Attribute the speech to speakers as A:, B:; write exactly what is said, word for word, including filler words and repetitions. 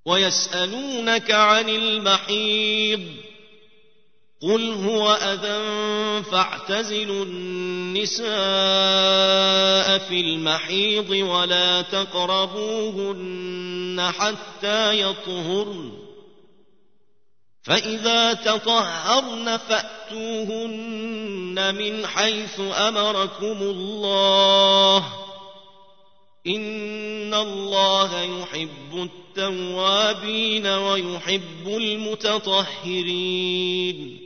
A: ويسألونك عن المحيض قل هو أذى فاعتزلوا النساء في المحيض ولا تقربوهن حتى يطهرن فإذا تطهرن فأتوهن من حيث أمركم الله إن الله يحب التوابين ويحب المتطهرين